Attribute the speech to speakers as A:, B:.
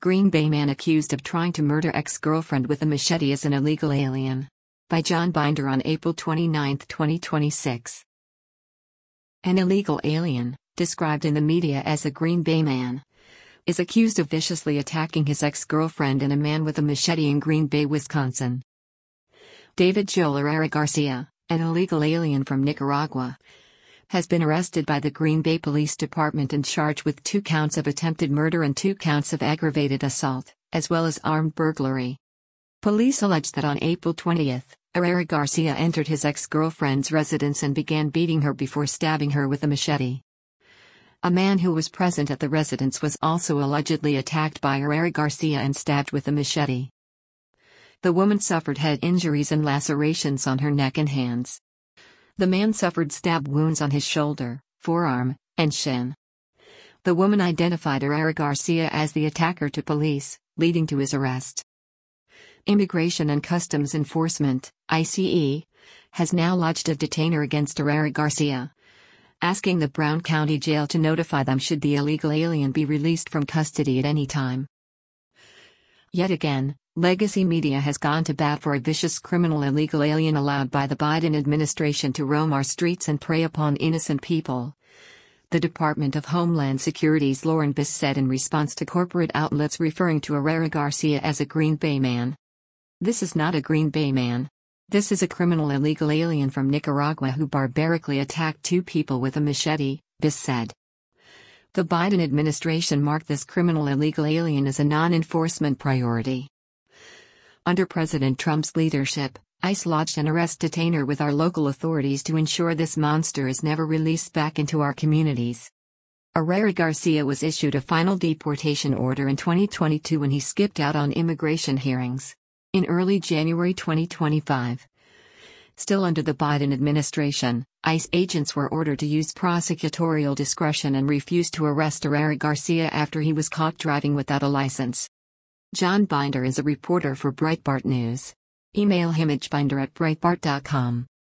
A: Green Bay man accused of trying to murder ex-girlfriend with a machete is an illegal alien. By John Binder on April 29, 2026. An illegal alien, described in the media as a Green Bay man, is accused of viciously attacking his ex-girlfriend and a man with a machete in Green Bay, Wisconsin. David Joel Herrera Garcia, an illegal alien from Nicaragua, has been arrested by the Green Bay Police Department and charged with 2 counts of attempted murder and 2 counts of aggravated assault, as well as armed burglary. Police allege that on April 20, Herrera Garcia entered his ex-girlfriend's residence and began beating her before stabbing her with a machete. A man who was present at the residence was also allegedly attacked by Herrera Garcia and stabbed with a machete. The woman suffered head injuries and lacerations on her neck and hands. The man suffered stab wounds on his shoulder, forearm, and shin. The woman identified Herrera Garcia as the attacker to police, leading to his arrest. Immigration and Customs Enforcement, ICE, has now lodged a detainer against Herrera Garcia, asking the Brown County Jail to notify them should the illegal alien be released from custody at any time. Yet again, legacy media has gone to bat for a vicious criminal illegal alien allowed by the Biden administration to roam our streets and prey upon innocent people. The Department of Homeland Security's Lauren Biss said in response to corporate outlets referring to Herrera Garcia as a Green Bay man. "This is not a Green Bay man. This is a criminal illegal alien from Nicaragua who barbarically attacked 2 people with a machete," Biss said. The Biden administration marked this criminal illegal alien as a non-enforcement priority. Under President Trump's leadership, ICE lodged an arrest detainer with our local authorities to ensure this monster is never released back into our communities. Herrera Garcia was issued a final deportation order in 2022 when he skipped out on immigration hearings. In early January 2025. Still under the Biden administration, ICE agents were ordered to use prosecutorial discretion and refused to arrest Herrera Garcia after he was caught driving without a license. John Binder is a reporter for Breitbart News. Email him at binder@breitbart.com.